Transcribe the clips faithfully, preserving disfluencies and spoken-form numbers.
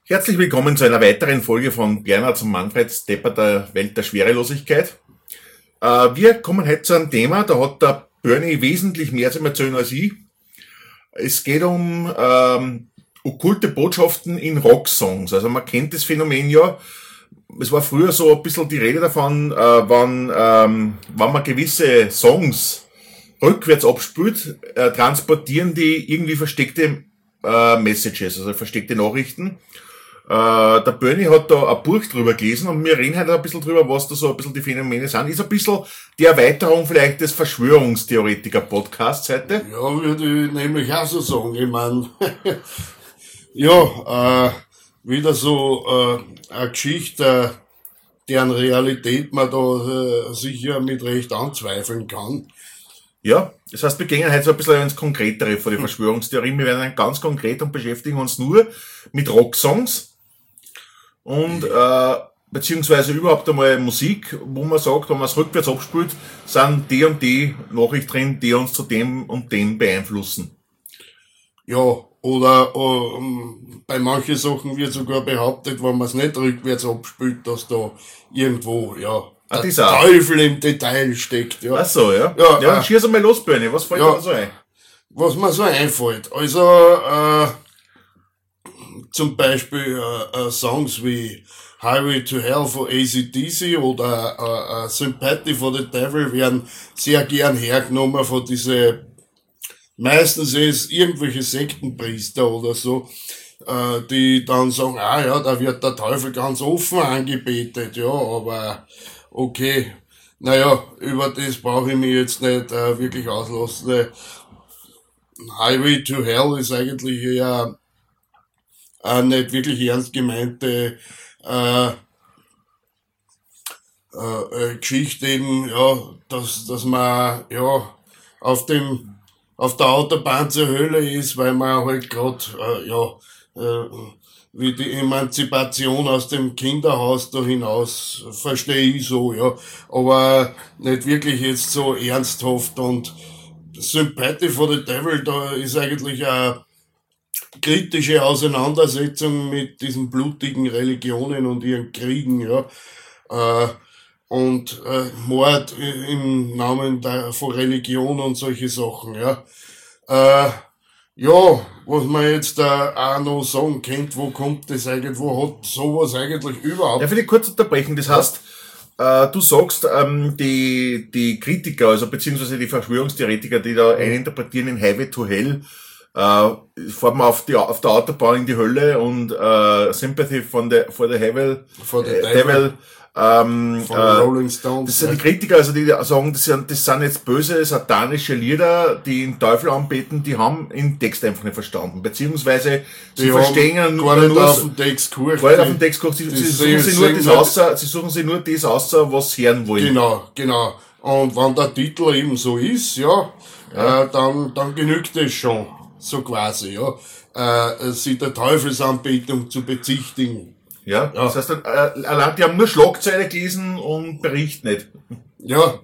Herzlich willkommen zu einer weiteren Folge von Bernhard und Manfred Stepper der Welt der Schwerelosigkeit. Äh, wir kommen heute zu einem Thema, da hat der Bernie wesentlich mehr zu erzählen als ich. Es geht um ähm, okkulte Botschaften in Rocksongs. Also man kennt das Phänomen ja. Es war früher so ein bisschen die Rede davon, äh, wann, ähm, wenn man gewisse Songs rückwärts abspielt, äh, transportieren die irgendwie versteckte äh, Messages, also versteckte Nachrichten. Äh, der Bernie hat da ein Buch drüber gelesen und wir reden heute ein bisschen drüber, was da so ein bisschen die Phänomene sind. Ist ein bisschen die Erweiterung vielleicht des Verschwörungstheoretiker-Podcasts heute. Ja, würde ich nämlich auch so sagen. Ich mein, ja, äh, wieder so äh, eine Geschichte, deren Realität man da äh, sicher mit Recht anzweifeln kann. Ja, das heißt, wir gehen heute so ein bisschen ins Konkretere von den Verschwörungstheorien. Wir werden ganz konkret und beschäftigen uns nur mit Rocksongs und äh, beziehungsweise überhaupt einmal Musik, wo man sagt, wenn man es rückwärts abspielt, sind die und die Nachrichten drin, die uns zu dem und dem beeinflussen. Ja, oder ähm, bei manchen Sachen wird sogar behauptet, wenn man es nicht rückwärts abspielt, dass da irgendwo, ja, Ah, der dieser. Teufel im Detail steckt. Ja. Ach so, ja. Ja, Ja, dann äh, schieß einmal los, Bernie. Was fällt ja. dir da so ein? Was mir so einfällt. Also, äh, zum Beispiel äh, äh, Songs wie Highway to Hell von A C D C oder äh, äh, Sympathy for the Devil werden sehr gern hergenommen von diese, meistens ist irgendwelche Sektenpriester oder so, äh, die dann sagen, ah ja, da wird der Teufel ganz offen angebetet, ja, aber okay, naja, über das brauche ich mich jetzt nicht äh, wirklich auslassen. Highway to Hell ist eigentlich eher äh, nicht wirklich ernst gemeinte äh, äh, äh, Geschichte eben, ja, dass, dass man ja auf dem auf der Autobahn zur Hölle ist, weil man halt gerade äh, ja äh, wie die Emanzipation aus dem Kinderhaus da hinaus, verstehe ich so, ja, aber nicht wirklich jetzt so ernsthaft. Und Sympathy for the Devil, da ist eigentlich eine kritische Auseinandersetzung mit diesen blutigen Religionen und ihren Kriegen, ja, äh, und äh, Mord im Namen der, von Religion und solche Sachen, ja. Äh, ja, was man jetzt äh, auch noch sagen kennt, wo kommt das eigentlich, wo hat sowas eigentlich überhaupt? Ja, will ich kurz unterbrechen. Das heißt, äh, du sagst, ähm, die, die Kritiker, also beziehungsweise die Verschwörungstheoretiker, die da eininterpretieren in Highway to Hell, äh, fahren wir auf, die, auf der Autobahn in die Hölle und äh, Sympathy von der, for the Devil, For the äh, Devil. Devil ähm, Von äh, Rolling Stones. das sind die ja. Kritiker, also die sagen, das sind, das sind jetzt böse satanische Lieder, die den Teufel anbeten, die haben den Text einfach nicht verstanden, beziehungsweise sie Die verstehen haben nur, gar nicht nur auf den Text gehört. gar nicht auf den Text geguckt, sie, die sie sehen- suchen sich nur sehen das nicht- außer, sie suchen sich nur das außer, was sie hören wollen. Genau, genau. Und wenn der Titel eben so ist, ja, Ja. Äh, dann, dann genügt es schon, so quasi, ja, äh, sie der Teufelsanbetung zu bezichtigen. Ja, Ja. das heißt, äh, allein, die haben nur Schlagzeile gelesen und Bericht nicht. Ja,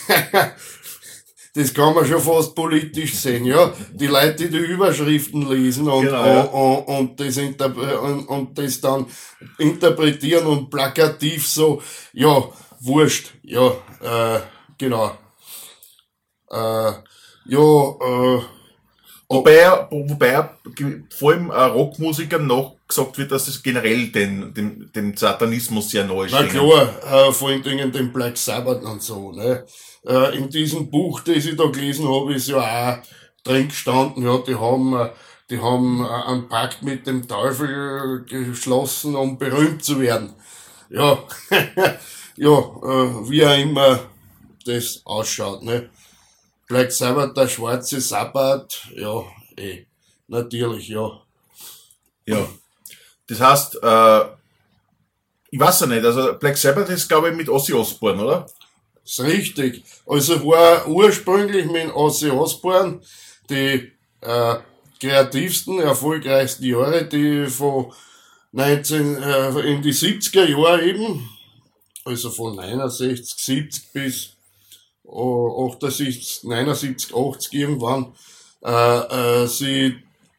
das kann man schon fast politisch sehen, ja. Die Leute, die die Überschriften lesen und, Genau, ja. und, und, und, das interp- und, und das dann interpretieren und plakativ so, ja, wurscht, ja, äh, genau. Äh, ja, äh, Wobei, wobei vor allem äh, Rockmusikern nachgesagt wird, dass das generell den, dem, dem Satanismus sehr nahe na steht. klar, äh, vor allen Dingen den Black Sabbath und so, ne. Äh, in diesem Buch, das ich da gelesen habe, ist ja auch drin gestanden, ja, die haben, äh, die haben äh, einen Pakt mit dem Teufel geschlossen, um berühmt zu werden. Ja, ja, äh, wie auch immer das ausschaut, ne. Black Sabbath, der schwarze Sabbat, ja, eh, natürlich, ja. Ja. Das heißt, äh, ich weiß ja nicht, also Black Sabbath ist, glaube ich, mit Ozzy Osbourne, oder? Ist richtig. Also war ursprünglich mit Ozzy Osbourne die äh, kreativsten, erfolgreichsten Jahre, die von neunzehn, äh, in die siebziger Jahre eben, also von neunundsechzig, siebzig bis achtundsiebzig, neunundsiebzig, achtzig irgendwann, äh, äh, sie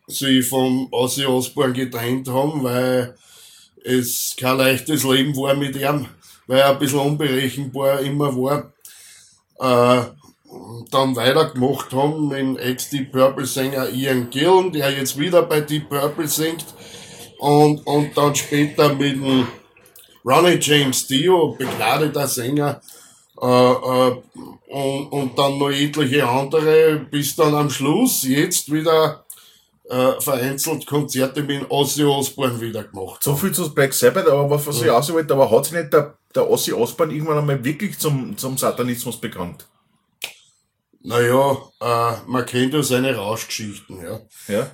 sie vom Ozzy Osbourne getrennt haben, weil es kein leichtes Leben war mit ihm, weil er ein bisschen unberechenbar immer war. Äh, dann weitergemacht haben mit dem Ex-Deep Purple-Sänger Ian Gillan, der jetzt wieder bei Deep Purple singt. Und, und dann später mit dem Ronnie James Dio, begnadeter Sänger, äh, äh, und, und dann noch etliche andere, bis dann am Schluss jetzt wieder äh, vereinzelt Konzerte mit Ozzy Osbourne wieder gemacht. So viel zu Black Sabbath, aber was, was ich Ja. auch sagen wollte, aber hat sich nicht der, der Ozzy Osbourne irgendwann einmal wirklich zum, zum Satanismus bekannt? Naja, äh, man kennt ja seine Rauschgeschichten, ja. Ja?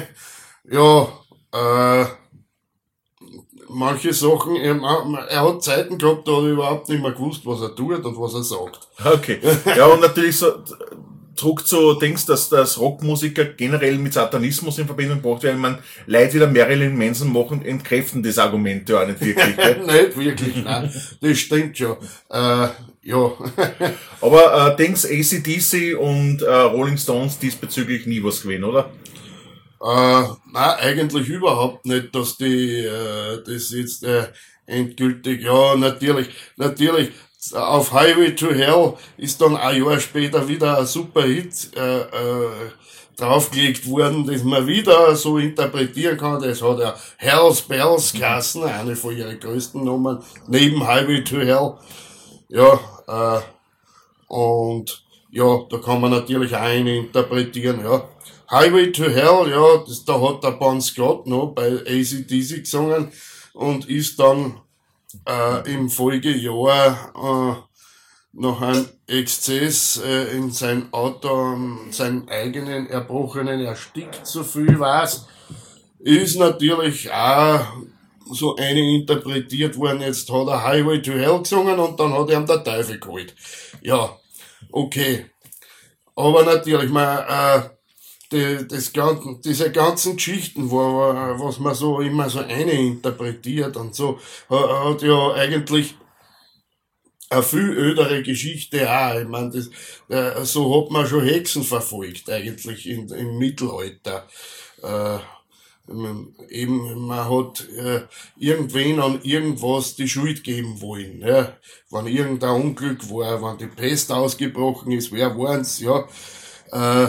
Ja, äh, manche Sachen, er, er hat Zeiten gehabt, da hat er überhaupt nicht mehr gewusst, was er tut und was er sagt. Okay. Ja, und natürlich so, zurück zu Dings, dass, dass Rockmusiker generell mit Satanismus in Verbindung gebracht werden. Man, Leute wie der Marilyn Manson machen, entkräften das Argument ja auch nicht wirklich. Gell? Nicht wirklich, nein, das stimmt schon. Äh, ja. Aber äh, Dings, A C D C und äh, Rolling Stones diesbezüglich nie was gewesen, oder? Äh, nein, eigentlich überhaupt nicht, dass die, äh, das jetzt äh, endgültig, ja, natürlich, natürlich, auf Highway to Hell ist dann ein Jahr später wieder ein super Hit äh, äh, draufgelegt worden, das man wieder so interpretieren kann. Das hat ja Hell's Bells geheißen, eine von ihren größten Nummern, neben Highway to Hell. Ja, äh, und ja, da kann man natürlich auch eine interpretieren, ja. Highway to Hell, ja, das, da hat der Bon Scott noch bei A C D C gesungen und ist dann äh, im Folgejahr äh, nach einem Exzess äh, in sein Auto, ähm, seinen eigenen Erbrochenen erstickt, so viel weiß. Ist natürlich auch so eine interpretiert worden, jetzt hat er Highway to Hell gesungen und dann hat er ihm der Teufel geholt. Ja, okay. Aber natürlich, man, äh, die, das ganzen, diese ganzen Geschichten, wo, was man so immer so eine interpretiert und so, hat ja eigentlich eine viel ödere Geschichte auch. Ich meine, das, äh, so hat man schon Hexen verfolgt, eigentlich in, im Mittelalter. Äh, eben, man hat äh, irgendwen an irgendwas die Schuld geben wollen. Ja. Wenn irgendein Unglück war, wenn die Pest ausgebrochen ist, wer war's, ja. Äh,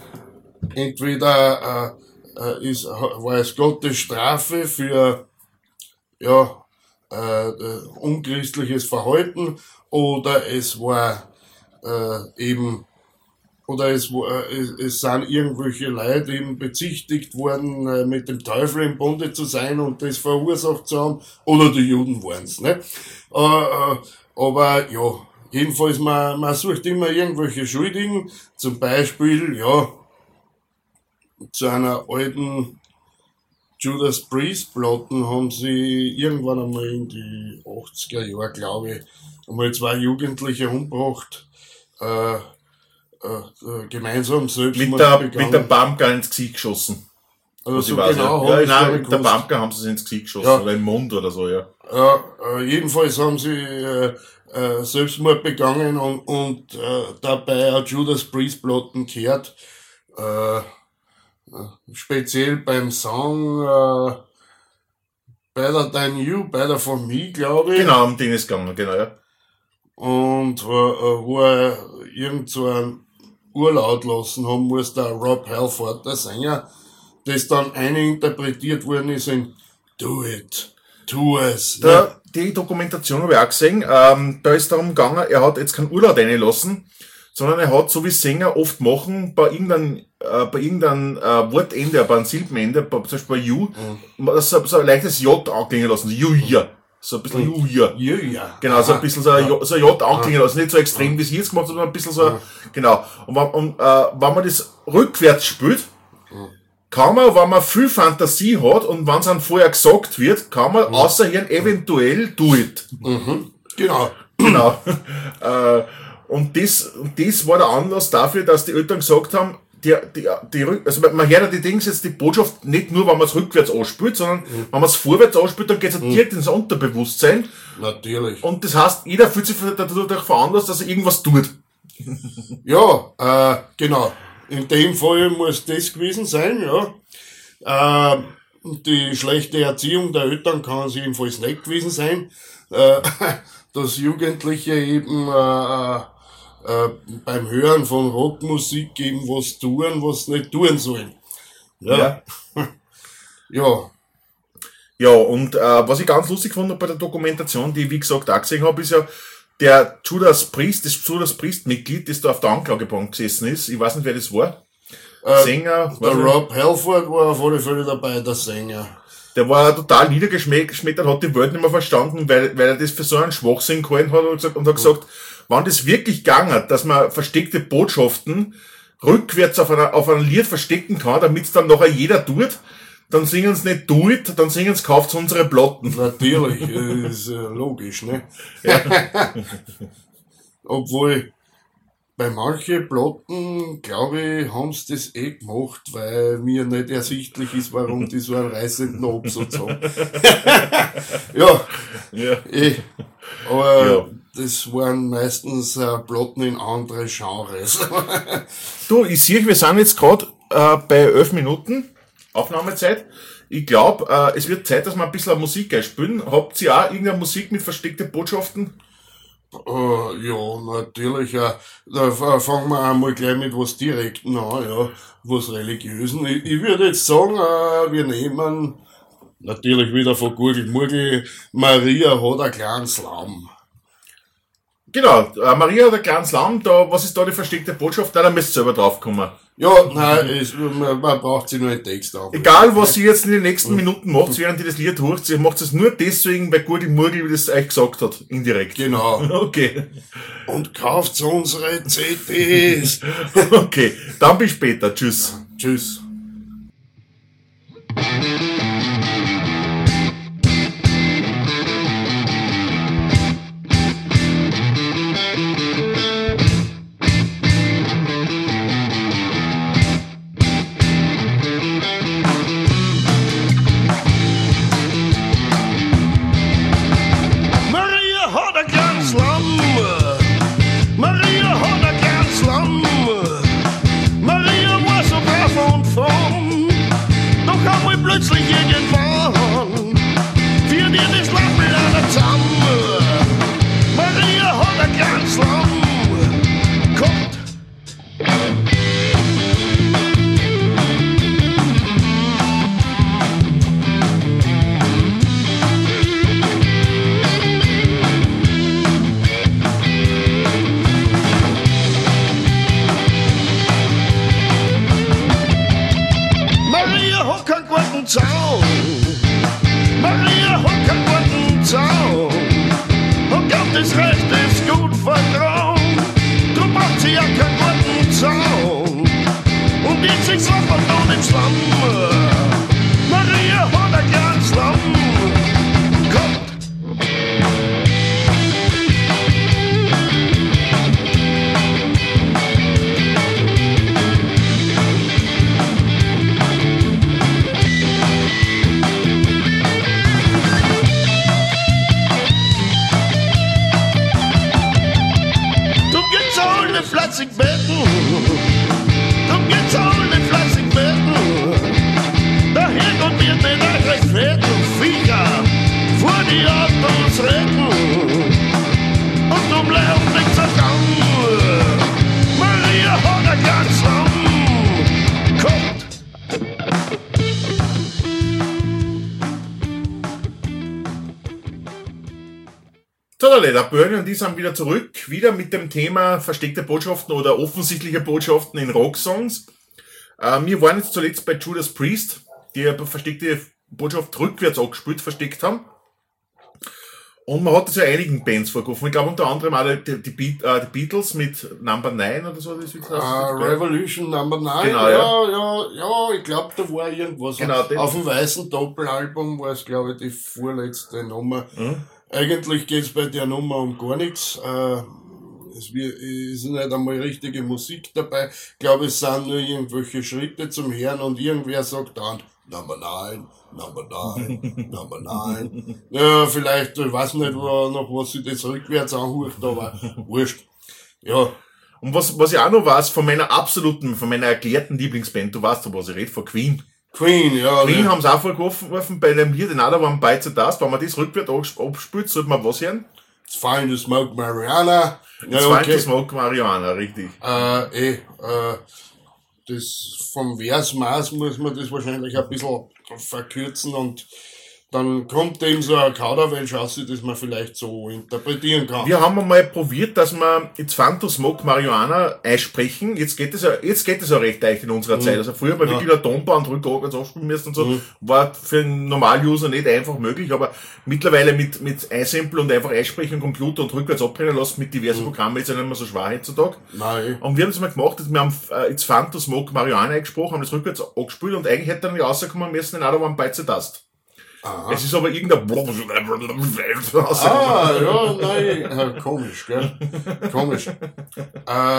entweder äh, äh, ist, war es Gottes Strafe für ja, äh, unchristliches Verhalten oder es war äh, eben oder es, war, es, es sind irgendwelche Leute eben bezichtigt worden, äh, mit dem Teufel im Bunde zu sein und das verursacht zu haben, oder die Juden waren's, ne? Äh, äh, aber ja, jedenfalls, man, man sucht immer irgendwelche Schuldigen, zum Beispiel, ja, zu einer alten Judas Priest Platten haben sie irgendwann einmal in die achtziger Jahre, glaube ich, einmal zwei Jugendliche umgebracht, äh, äh, gemeinsam selbst Mit der, mit der Bamka ins Gesicht geschossen. Also so weiß, genau ja. haben Ja, sie nein, mit der Bamka haben sie es ins Gesicht geschossen, Ja. oder im Mund oder so, ja. Ja, äh, jedenfalls haben sie äh, äh, Selbstmord begangen und, und äh, dabei auch Judas Priest Platten gehört. Äh, speziell beim Song äh, Better Than You, Better For Me, glaube ich. Genau, um den ist gegangen, genau, ja. Und äh, wo er irgend so einen Urlaut lassen haben muss, der Rob Halford, der Sänger, das dann eine interpretiert worden ist in Do It, tu es. Ne? Da, die Dokumentation habe ich auch gesehen, ähm, da ist darum gegangen, er hat jetzt keinen Urlaub reinlassen, sondern er hat, so wie Sänger oft machen, bei irgendeinem, äh, bei irgendeinem äh, Wortende, bei einem Silbenende, bei, zum Beispiel bei You, mhm. so, so ein leichtes J anklingen lassen, so You hier. So ein bisschen Mhm. You hier. Ja, ja. Genau, so ein bisschen so ein Ja. J, so ein J anklingen lassen, nicht so extrem, wie es jetzt gemacht hat, sondern ein bisschen so, genau. Und, wenn, und äh, wenn man das rückwärts spielt, kann man, wenn man viel Fantasie hat und wenn es einem vorher gesagt wird, kann man mhm. außer hier eventuell do it. Mhm. Genau. Genau. äh, und das, das war der Anlass dafür, dass die Eltern gesagt haben, die, die, die, also man hört ja die Dings jetzt, die Botschaft nicht nur, wenn man es rückwärts anspielt, sondern mhm. wenn man es vorwärts anspielt, dann geht es mhm. direkt ins Unterbewusstsein. Natürlich. Und das heißt, jeder fühlt sich dadurch veranlasst, dass er irgendwas tut. Ja, äh, genau. In dem Fall muss das gewesen sein, ja. Äh, die schlechte Erziehung der Eltern kann es jedenfalls nicht gewesen sein, äh, dass Jugendliche eben äh, äh, beim Hören von Rockmusik eben was tun, was nicht tun sollen. Ja. Ja. Ja, ja und äh, was ich ganz lustig fand bei der Dokumentation, die ich wie gesagt auch gesehen habe, ist ja, der Judas Priest, das Judas Priest-Mitglied, das da auf der Anklagebank gesessen ist, ich weiß nicht, wer das war. Äh, Sänger. Der Rob Halford war auf alle Fälle dabei, der Sänger. Der war total niedergeschmettert, hat die Welt nicht mehr verstanden, weil, weil er das für so einen Schwachsinn gehalten hat und, gesagt, und hat gesagt, wenn das wirklich gegangen hat, dass man versteckte Botschaften rückwärts auf einer, auf einem Lied verstecken kann, damit es dann nachher jeder tut, dann singen sie nicht do it, dann singen sie kauft unsere Platten. Natürlich, ist äh, logisch, ne? Ja. Obwohl, bei manchen Platten, glaube ich, haben sie das eh gemacht, weil mir nicht ersichtlich ist, warum die so einen reißenden Absatz haben. Ja, Ja. eh. Aber Ja. das waren meistens äh, Platten in andere Genres. Du, ich sehe, wir sind jetzt gerade äh, bei elf Minuten Aufnahmezeit. Ich glaube, äh, es wird Zeit, dass wir ein bisschen Musik einspielen. Habt ihr auch irgendeine Musik mit versteckten Botschaften? Uh, ja, natürlich. Uh, da f- fangen wir einmal gleich mit was Direkten an, ja, was Religiösen. Ich, ich würde jetzt sagen, uh, wir nehmen natürlich wieder von Gurgel Murgel, Maria hat ein kleines Lamm. Genau, äh, Maria hat ein kleines Lamm, da, was ist da die versteckte Botschaft? Da, da müsst ihr selber draufkommen. Ja, nein, es, man, man braucht sich nur einen Text auf. Egal, was ihr jetzt in den nächsten Minuten macht, während ihr das Lied hört, ihr macht es nur deswegen, weil Gurgel Murgel das euch gesagt hat, indirekt. Genau. Okay. Und kauft unsere C Ds. Okay, dann bis später. Tschüss. Tschüss. Maria hat ein kleines Lamm. Maria hat ein kleines Lamm. Maria war so brav und fromm. Doch einmal plötzlich irgendwann wird ihr das Lamm leider zusammen. Maria hat ein kleines Lamm. Kommt. Maria hat keinen guten Zaun. Maria hat keinen guten Zaun. Und glaubt, das Recht ist gut vertrauen. Drum braucht sie ja keinen guten Zaun. Und jetzt ist auch von im Schlamm. Maria hat ein kleines Lamm. Kommt. Drum geht's alle fleißig betten. Drum geht's alle fleißig betten. Der Herrgott wird nicht euch recht fetten Viecher vor die Autos retten. Und drum läuft nichts auf Gang. Maria hat ein ganz Lamm. Kommt. So, der Bernie und ich sind wieder zurück, wieder mit dem Thema versteckte Botschaften oder offensichtliche Botschaften in Rocksongs. Äh, wir waren jetzt zuletzt bei Judas Priest, die eine versteckte Botschaft rückwärts angespielt, versteckt haben. Und man hat das ja einigen Bands vorgerufen. Ich glaube unter anderem auch die, die, Beat, äh, die Beatles mit Number Nine oder so. Das ist Uh, Revolution Number Nine, Genau, ja, ja, ja, ich glaube, da war irgendwas. Genau, das- Auf dem weißen Doppelalbum war es, glaube ich, die vorletzte Nummer. Mhm. Eigentlich geht's bei der Nummer um gar nichts. Äh, es wird- ist nicht einmal richtige Musik dabei. Ich glaube, es sind nur irgendwelche Schritte zum Hören und irgendwer sagt dann Number Nine, Number Nine, Number Nine. Ja, vielleicht, ich weiß nicht, wo, noch was sich das rückwärts anhört, aber wurscht. Ja. Und was, was ich auch noch weiß, von meiner absoluten, von meiner erklärten Lieblingsband, du weißt doch, was ich rede, von Queen. Queen, ja. Queen ne. haben sie auch vorgeworfen bei einem Lied, Another One Bites the Dust. Wenn man das rückwärts absp- abspielt, sollte man was hören? It's fine to smoke marijuana. Ja, It's fine okay. to smoke Marihuana, richtig. Äh, eh, äh, das vom Versmaß muss man das wahrscheinlich ein bisschen verkürzen und dann kommt eben so ein Kauderwelsch raus, das man vielleicht so interpretieren kann. Wir haben einmal probiert, dass wir It's fun to smoke Marihuana einsprechen. Jetzt geht es ja, jetzt geht es ja recht leicht in unserer Zeit. Also früher bei Ja. wirklich der Tonband rückwärts aufspielen müssen und so, war für einen Normal-User nicht einfach möglich, aber mittlerweile mit, mit Einsample und einfach einsprechen, Computer und rückwärts abbrennen lassen mit diversen Programmen ist ja nicht mehr so schwer heutzutage. Nein. Und wir haben es mal gemacht, dass wir haben äh, It's fun to smoke Marihuana eingesprochen, haben das rückwärts angespielt und eigentlich hätte dann nicht rauskommen müssen, Another One Bites the Dust. Aha. Es ist aber irgendein Ah, ja, nein, äh, komisch, gell? Komisch. äh,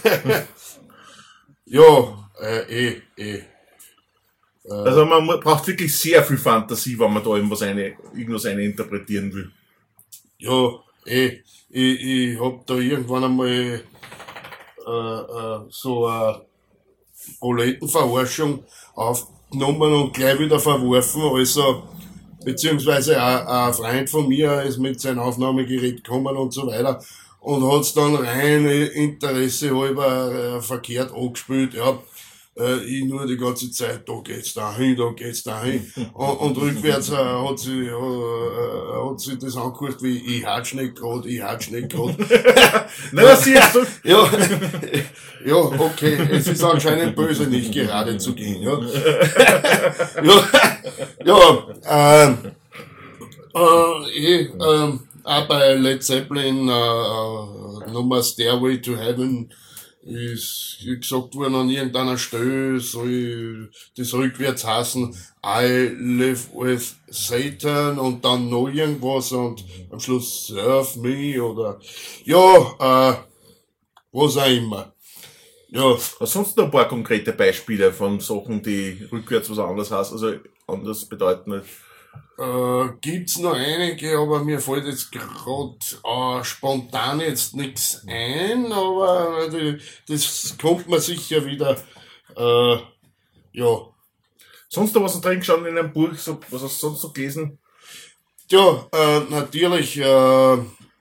ja, äh, eh, eh. Also man mu- braucht wirklich sehr viel Fantasie, wenn man da irgendwas eine, irgendwas eine interpretieren will. Ja, eh, ich, ich hab da irgendwann einmal äh, äh, so eine Proletenverarschung aufgenommen und gleich wieder verworfen, also beziehungsweise ein, ein Freund von mir ist mit seinem Aufnahmegerät gekommen und so weiter und hat's dann rein Interesse halber äh, verkehrt angespielt, ja. Äh, ich nur die ganze Zeit, da geht's dahin, da geht's dahin. Und, und rückwärts äh, hat sie, äh, hat sie das angehört wie, ich hat's nicht grad, ich hat's nicht grad. Na, das siehst du. Ja, ja, okay, es ist anscheinend böse, nicht gerade zu gehen, ja. Ja, ja, ähm, äh, eh, ähm, auch bei Led Zeppelin, äh, äh, Nummer Stairway to Heaven, ist gesagt worden an irgendeiner Stelle, soll das rückwärts heißen, I live with Satan und dann noch irgendwas und am Schluss Serve me oder, ja, äh, was auch immer. Ja, Hast sonst noch ein paar konkrete Beispiele von Sachen, die rückwärts was anderes heißt, also anders bedeuten? Äh, gibt's noch einige, aber mir fällt jetzt gerade äh, spontan jetzt nichts ein, aber die, das kommt mir sicher wieder, äh, ja. Sonst noch was drin geschaut in einem Buch, so, was hast du sonst noch gelesen? Ja, äh, natürlich, äh,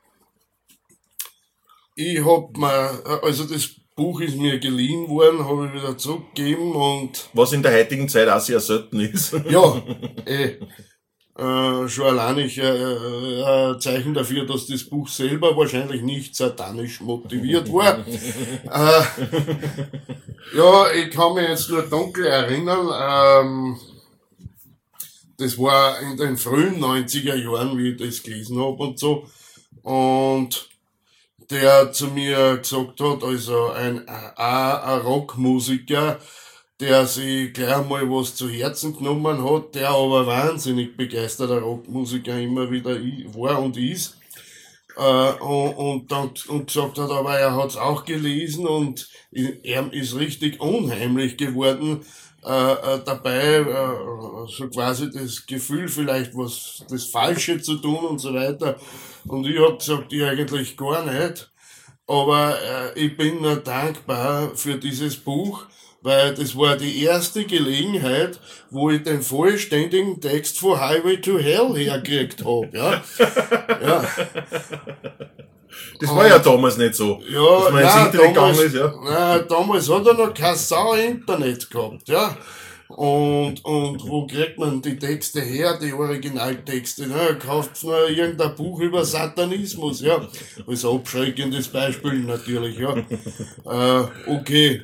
ich hab mir, äh, also das Buch ist mir geliehen worden, habe ich wieder zurückgegeben und Was in der heutigen Zeit auch sehr selten ist. ja, eh, äh, schon allein ich, äh, äh, ein Zeichen dafür, dass das Buch selber wahrscheinlich nicht satanisch motiviert war. äh, ja, ich kann mich jetzt nur dunkel erinnern, ähm, das war in den frühen neunziger Jahren, wie ich das gelesen hab und so, und der zu mir gesagt hat, also ein, ein, ein Rockmusiker, der sich gleich mal was zu Herzen genommen hat, der aber wahnsinnig begeisterter Rockmusiker immer wieder war und ist, äh, und, und dann und gesagt hat, aber er hat's auch gelesen und er ist richtig unheimlich geworden, äh, äh, dabei äh, so quasi das Gefühl vielleicht was das Falsche zu tun und so weiter, und ich hab gesagt, ich eigentlich gar nicht, aber äh, ich bin nur dankbar für dieses Buch, weil das war die erste Gelegenheit, wo ich den vollständigen Text von Highway to Hell hergekriegt hab, ja. Ja. Das war ja damals nicht so. Ja, dass man ins nein, Internet damals, gegangen ist, ja. nein, damals hat er noch kein Sau Internet gehabt, ja. Und, und wo kriegt man die Texte her, die Originaltexte? Ne? Er kauft nur irgendein Buch über Satanismus, ja. Als abschreckendes Beispiel natürlich, ja. Äh, okay.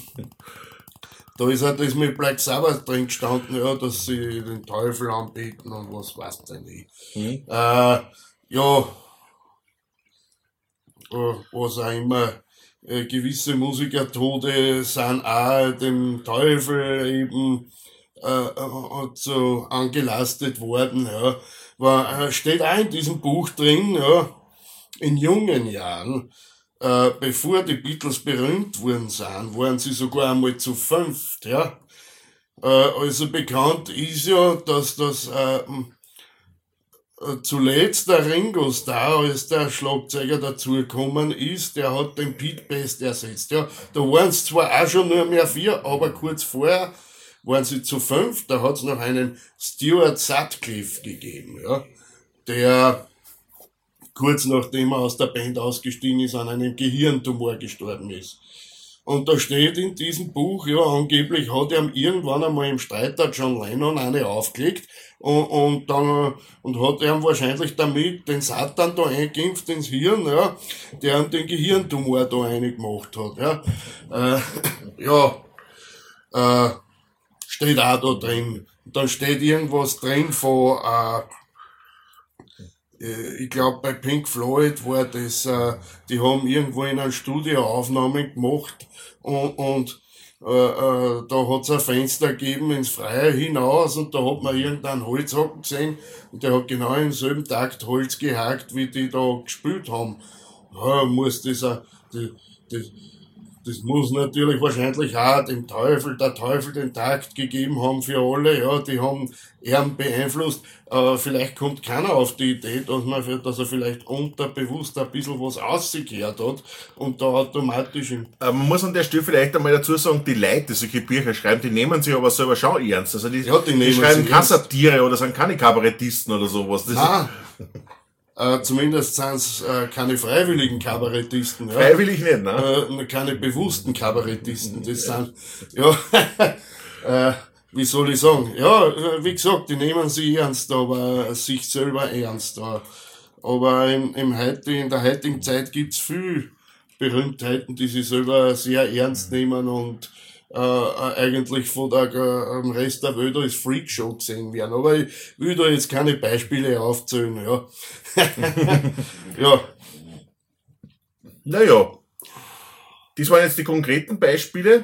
Da ist halt das mit Black Sabbath drin gestanden, ja, dass sie den Teufel anbeten und was weiß denn ich. Mhm. Äh, ja, äh, was auch immer. Äh, gewisse Musikertode sind auch dem Teufel eben äh, äh, so angelastet worden, ja. War, äh, steht auch in diesem Buch drin, ja, in jungen Jahren, äh, bevor die Beatles berühmt worden sind, waren sie sogar einmal zu fünft, ja. Äh, also bekannt ist ja, dass das äh, zuletzt der Ringo Starr, als der Schlagzeuger dazugekommen ist, der hat den Pete Best ersetzt, ja. Da waren es zwar auch schon nur mehr vier, aber kurz vorher waren sie zu fünf, da hat's noch einen Stuart Sutcliffe gegeben, ja, der kurz nachdem er aus der Band ausgestiegen ist, an einem Gehirntumor gestorben ist. Und da steht in diesem Buch, ja, angeblich hat er irgendwann einmal im Streit der John Lennon eine aufgelegt und, und dann, und hat er wahrscheinlich damit den Satan da eingeimpft ins Hirn, ja, der ihm den Gehirntumor da reingemacht hat, ja. Äh, ja, äh, steht auch da drin. Da steht irgendwas drin von, äh, ich glaube bei Pink Floyd war das, äh, die haben irgendwo in einem Studio Aufnahmen gemacht und, und äh, äh, da hat's ein Fenster gegeben ins Freie hinaus und da hat man irgendeinen Holzhacken gesehen und der hat genau im selben Takt Holz gehackt, wie die da gespielt haben. Ja, muss dieser, die, die, das muss natürlich wahrscheinlich auch dem Teufel, der Teufel den Takt gegeben haben für alle, ja, die haben ihn beeinflusst. Äh, vielleicht kommt keiner auf die Idee, dass, man, dass er vielleicht unterbewusst ein bisschen was ausgekehrt hat und da automatisch... Im äh, man muss an der Stelle vielleicht einmal dazu sagen, die Leute, die solche Bücher schreiben, die nehmen sich aber selber schon ernst. Also die, ja, die, die schreiben keine Satire oder sind keine Kabarettisten oder sowas. Das Nein. Äh, zumindest sind es äh, keine freiwilligen Kabarettisten. Ja? Freiwillig nicht, ne? Äh, keine bewussten Kabarettisten. Das sind, ja, äh, wie soll ich sagen? Ja, wie gesagt, die nehmen sich ernst, aber sich selber ernst. Aber im, im heute, in der heutigen Zeit gibt's viel Berühmtheiten, die sich selber sehr ernst nehmen und äh, eigentlich von der äh, Rest der Welt als Freakshow gesehen werden. Aber ich will da jetzt keine Beispiele aufzählen, ja. Ja. Naja. Das waren jetzt die konkreten Beispiele.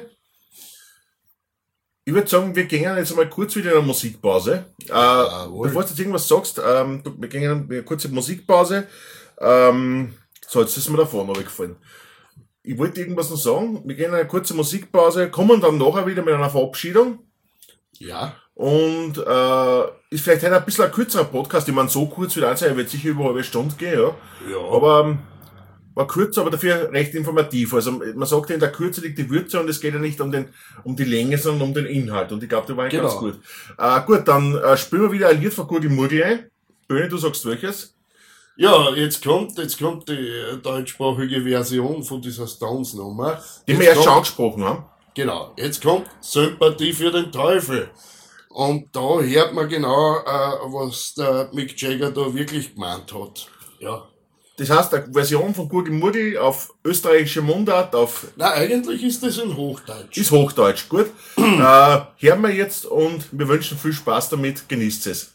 Ich würde sagen, wir gehen jetzt einmal kurz wieder in eine Musikpause. Äh, bevor du jetzt irgendwas sagst, ähm, wir gehen in eine kurze Musikpause. Ähm, so, jetzt ist mir da vorne gefallen. Ich wollte irgendwas noch sagen. Wir gehen in eine kurze Musikpause, kommen dann nachher wieder mit einer Verabschiedung. Ja. Und äh, ist vielleicht heute ein bisschen ein kürzerer Podcast. Ich meine, so kurz wird sein, er wird sicher über eine halbe Stunde gehen, ja. Ja. Aber ähm, war kürzer, aber dafür recht informativ. Also man sagt ja, in der Kürze liegt die Würze und es geht ja nicht um den um die Länge, sondern um den Inhalt. Und ich glaube, der war genau. ganz gut. Äh, gut, dann äh, spielen wir wieder ein Lied von Gurgi Murgel ein. Böhni, du sagst welches? Ja, jetzt kommt, jetzt kommt die deutschsprachige Version von dieser Stones-Nummer. Die jetzt wir erst schon angesprochen haben. Genau. Jetzt kommt Sympathie für den Teufel. Und da hört man genau, äh, was der Mick Jagger da wirklich gemeint hat. Ja. Das heißt, eine Version von Gurgi Murgel auf österreichische Mundart, auf... Na, eigentlich ist das in Hochdeutsch. Ist Hochdeutsch, gut. äh, hören wir jetzt und wir wünschen viel Spaß damit. Genießt es.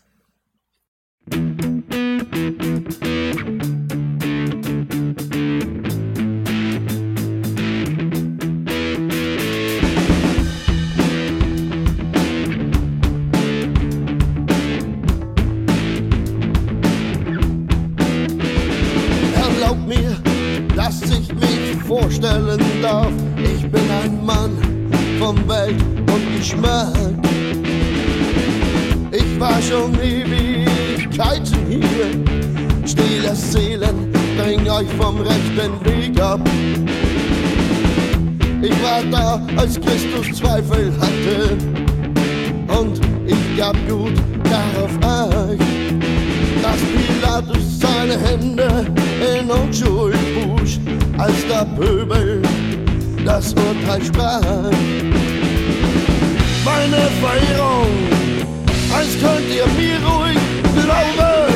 Vorstellen darf, ich bin ein Mann von Welt und Geschmack. Ich war schon Ewigkeiten hier, stille Seelen, bring euch vom rechten Weg ab. Ich war da, als Christus Zweifel hatte und ich gab gut darauf acht, dass Pilatus seine Hände in Unschuld wusch, als der Pöbel das Urteil sprach. Meine Verehrung, als könnt ihr mir ruhig glauben.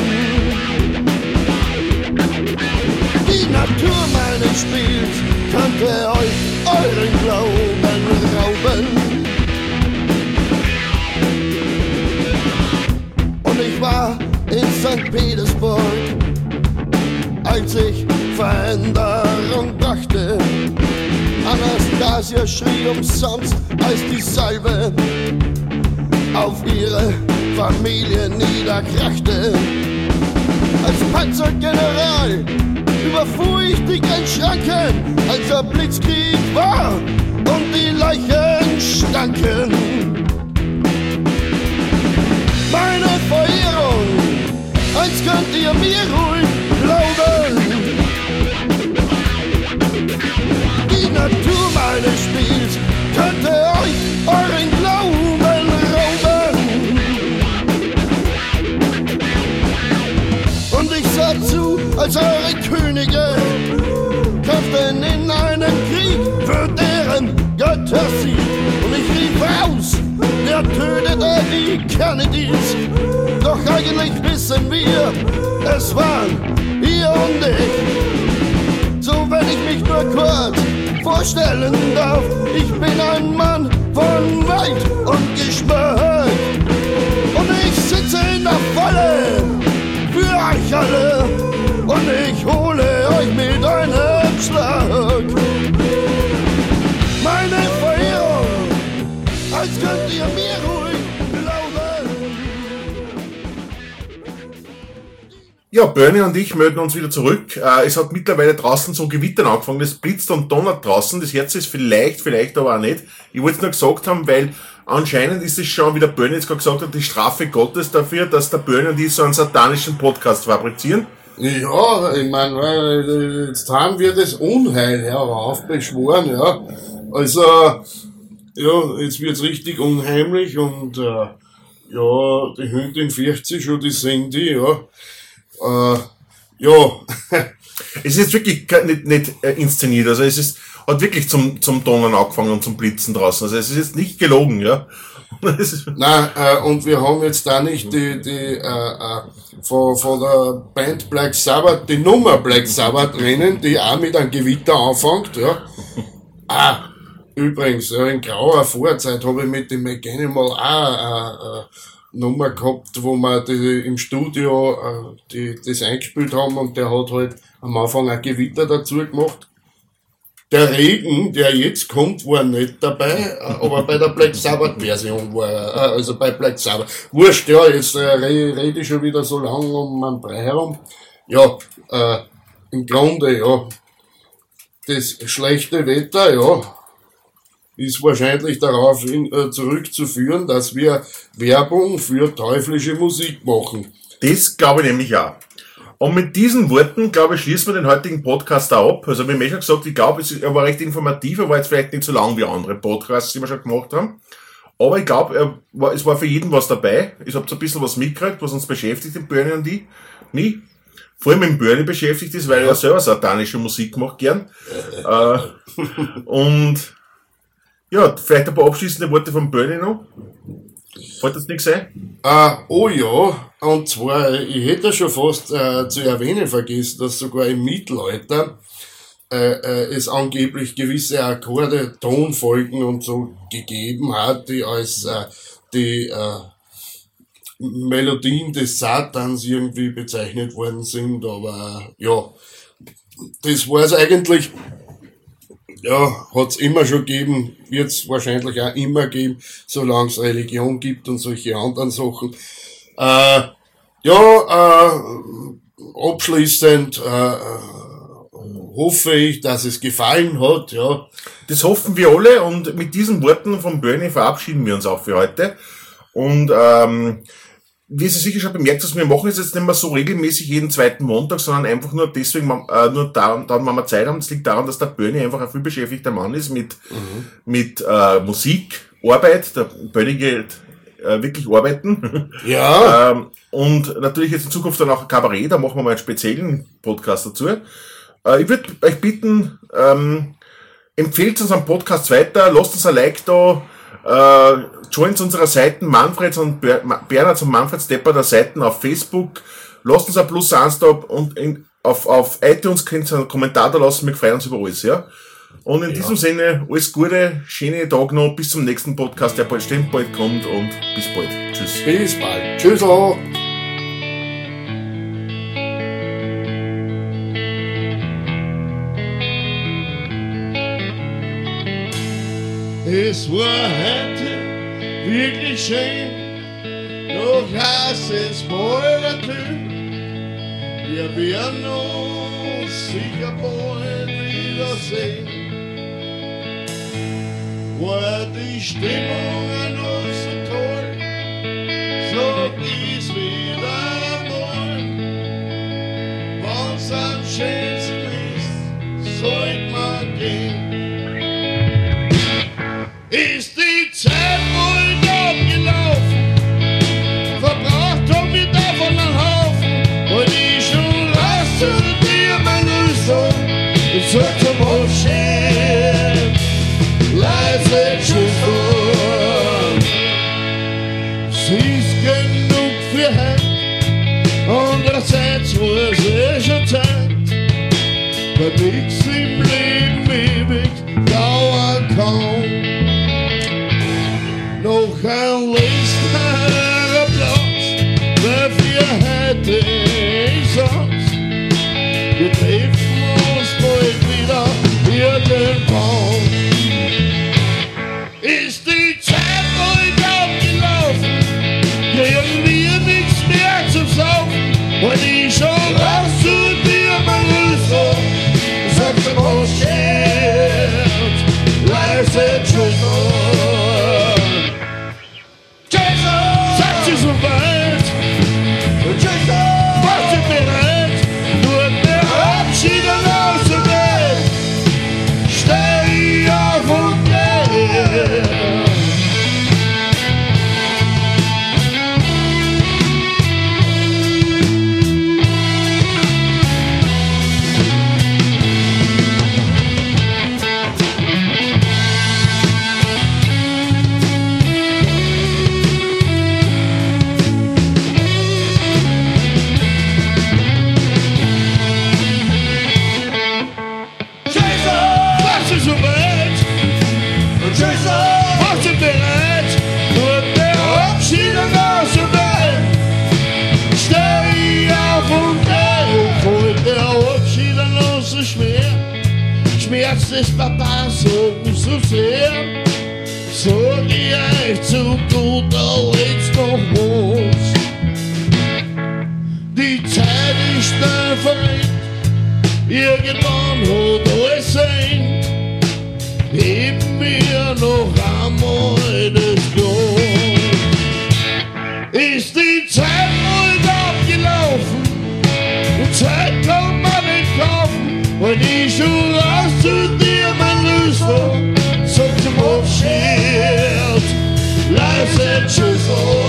Die Natur meines Spiels könnte euch euren Glauben rauben. Und ich war in Sankt Petersburg, als ich Veränderung brachte. Anastasia schrie umsonst, als die Salve auf ihre Familie niederkrachte. Als Panzergeneral überfuhr ich die Grenzschranken, als der Blitzkrieg war und die Leichen stanken. Meine Verehrung, als könnt ihr mir ruhig glauben. Die Natur meines Spiels könnte euch euren Glauben als eure Könige kämpften in einem Krieg für deren Götter sie. Und ich rief aus, der tötete die Kennedys. Doch eigentlich wissen wir, es waren ihr und ich. So wenn ich mich nur kurz vorstellen darf, ich bin ein Mann von Weit und Geschmack. Und ich sitze in der Falle für euch alle. Und ich hole euch mit einem Schlag. Meine Verehrung, als könnt ihr mir ruhig glauben. Ja, Bernie und ich melden uns wieder zurück. Äh, es hat mittlerweile draußen so Gewittern angefangen, es blitzt und donnert draußen, das Herz ist vielleicht, vielleicht aber auch nicht. Ich wollte es nur gesagt haben, weil anscheinend ist es schon, wie der Bernie jetzt gerade gesagt hat, die Strafe Gottes dafür, dass der Bernie und ich so einen satanischen Podcast fabrizieren. Ja, ich meine, jetzt haben wir das Unheil heraufbeschworen, ja. Also, ja, jetzt wird's richtig unheimlich und, äh, ja, die Hündin fürchtet sich schon, die Sandy, ja. Äh, ja. Es ist jetzt wirklich nicht, nicht äh, inszeniert, also es ist, hat wirklich zum, zum Donnern angefangen und zum Blitzen draußen, also es ist jetzt nicht gelogen, ja. Nein, äh, und wir haben jetzt da nicht die, die, äh, äh, von, von der Band Black Sabbath, die Nummer Black Sabbath drinnen, die auch mit einem Gewitter anfängt, ja. Ah, übrigens, ja, in grauer Vorzeit habe ich mit dem McAnimal auch eine Nummer gehabt, wo wir die, im Studio äh, die, das eingespielt haben und der hat halt am Anfang ein Gewitter dazu gemacht. Der Regen, der jetzt kommt, war nicht dabei, aber bei der Black Sabbath Version war er, also bei Black Sabbath. Wurscht, ja, jetzt äh, rede ich schon wieder so lang um einen Brei herum. Ja, äh, im Grunde, ja, das schlechte Wetter, ja, ist wahrscheinlich darauf in, äh, zurückzuführen, dass wir Werbung für teuflische Musik machen. Das glaube ich nämlich auch. Und mit diesen Worten, glaube ich, schließen wir den heutigen Podcast auch ab. Also, wie wir schon gesagt, ich glaube, er war recht informativ, er war jetzt vielleicht nicht so lang wie andere Podcasts, die wir schon gemacht haben. Aber ich glaube, war, es war für jeden was dabei. Ich habe so ein bisschen was mitgekriegt, was uns beschäftigt, den Bernie und ich. Nie. Vor allem mit Bernie beschäftigt ist, weil er ja selber satanische Musik macht, gern. äh, und, ja, vielleicht ein paar abschließende Worte von Bernie noch. Fällt das nichts ein? Uh, oh ja, und zwar, ich hätte schon fast äh, zu erwähnen vergessen, dass sogar im Mittelalter äh, äh, es angeblich gewisse Akkorde, Tonfolgen und so gegeben hat, die als äh, die äh, Melodien des Satans irgendwie bezeichnet worden sind, aber äh, ja, das war es eigentlich. Ja, hat's immer schon gegeben, wird's wahrscheinlich auch immer geben, solange es Religion gibt und solche anderen Sachen. Äh, ja, äh, abschließend äh, hoffe ich, dass es gefallen hat, ja. Das hoffen wir alle und mit diesen Worten von Bernie verabschieden wir uns auch für heute. Und ähm, wie Sie sicher schon bemerkt haben, wir machen es jetzt nicht mehr so regelmäßig jeden zweiten Montag, sondern einfach nur deswegen, äh, nur da, dann, wenn wir Zeit haben. Das liegt daran, dass der Bernie einfach ein viel beschäftigter Mann ist mit, mhm. mit äh, Musik, Arbeit. Der Bernie geht äh, wirklich arbeiten. Ja. ähm, und natürlich jetzt in Zukunft dann auch ein Kabarett, da machen wir mal einen speziellen Podcast dazu. Äh, ich würde euch bitten, ähm, empfehlt unseren Podcast weiter, lasst uns ein Like da, äh, joint unserer Seiten Manfreds und Ber- Bernhards und Manfreds Depper der Seiten auf Facebook, lasst uns ein Plus eins da und in, auf, auf iTunes könnt ihr einen Kommentar da lassen, wir freuen uns über alles, ja. Und in ja. diesem Sinne, alles Gute, schöne Tag noch, bis zum nächsten Podcast, der bald stimmt, bald kommt und bis bald. Tschüss. Bis bald. Tschüss auch. Es war heute wirklich schön, doch heißt es bald natürlich. Wir werden uns sicher bald wiedersehen. War die Stimmung an uns so toll, so ist wieder einmal. Wenn's am schönsten ist, sollt man gehen. Ist die Zeit wohl abgelaufen, verbraucht hab ich davon einen Haufen, weil ich schon raus zu raus zu dir, mein Rüster, sag zum Hochschild, leise Jason. Jason! Sag sie so weit, Jason! Was sie bereit, nur der Abschied aus der Welt, steh auf und geh. Schmerz des Papas und so sehr, so geh ich zu gut, auch jetzt noch muss. Die Zeit ist schnell verringt, irgendwann hat alles sein, geben wir noch einmal das Blut. Ist die Zeit ruhig abgelaufen, und Zeit kann man nicht kaufen, und ich schon raus zu dir, mein Rüster, sag zum Abschied, leise Tschüss.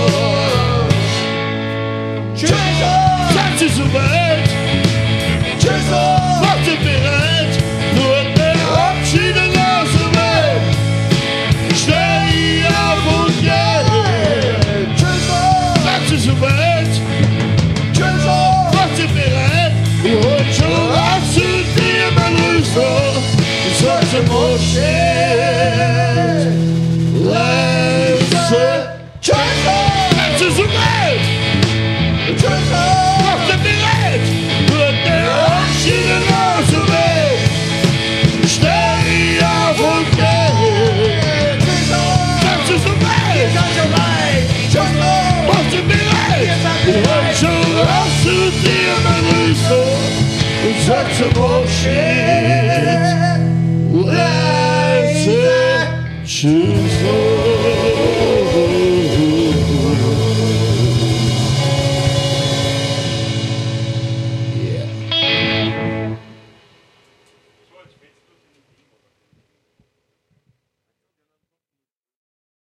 Tschüss! Sag sie so weit, Tschüss! Mach sie bereit, nur der Abschied aus der Welt, steh auf und geh. Tschüss! Sag sie so weit, Tschüss! Mach sie bereit, ich hol schon raus zu dir, mein Rüster, sag zum Abschied, leise Tschüss! Sag sie so weit, Tschüss! Mach sie bereit, nur der Abschied aus der Welt, steh auf und geh. Sag sie so weit, Tschüss! Mach sie bereit, ich hol schon raus zu dir, mein Rüster, sag zum Abschied, leise Tschüss.